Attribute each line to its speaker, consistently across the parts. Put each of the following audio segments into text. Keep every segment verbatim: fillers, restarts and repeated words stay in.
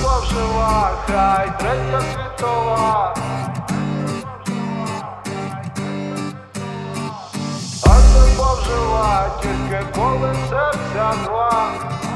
Speaker 1: любов жива, хай третя світова. А любов жива, тільки коли серця два.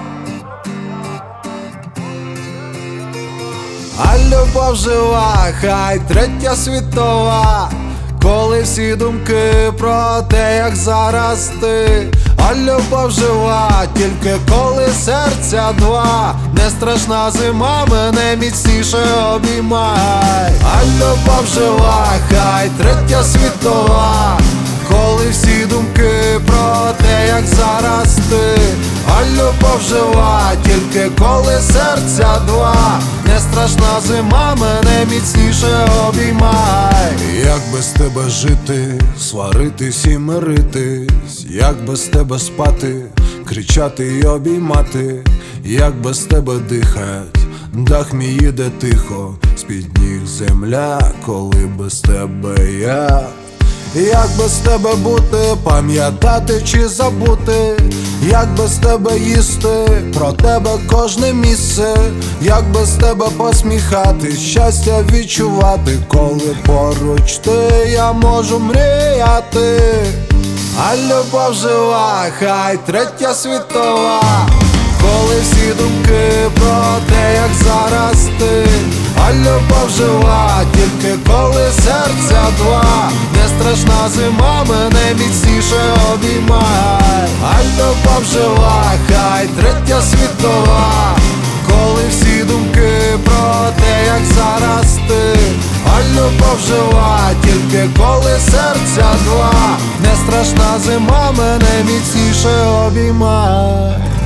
Speaker 2: А любов жива, хай третя світова, коли всі думки про те, як зараз ти. А любов жива, тільки коли серця два. Не страшна зима, мене міцніше обіймай. А любов жива, хай третя світова, коли всі думки про те, як зараз ти. А любов жива, тільки коли серця два. Не страшна зима, мене міцніше обіймай. Як без тебе жити, сваритись і миритись, як без тебе спати, кричати й обіймати, як без тебе дихать, дах мій їде тихо, з-під ніг земля, коли без тебе я. Як без тебе бути, пам'ятати чи забути, як без тебе їсти, про тебе кожне місце, як без тебе посміхати, щастя відчувати, коли поруч ти, я можу мріяти. А любов жива, хай третя світова, коли всі думки про те, як зараз ти. А любов жива, тільки коли серця два. Не страшна зима, мене міцніше обіймай. А любов жива, хай третя світова, коли всі думки про те, як зараз ти. А любов жива, тільки коли серця два. Не страшна зима, мене міцніше обіймай.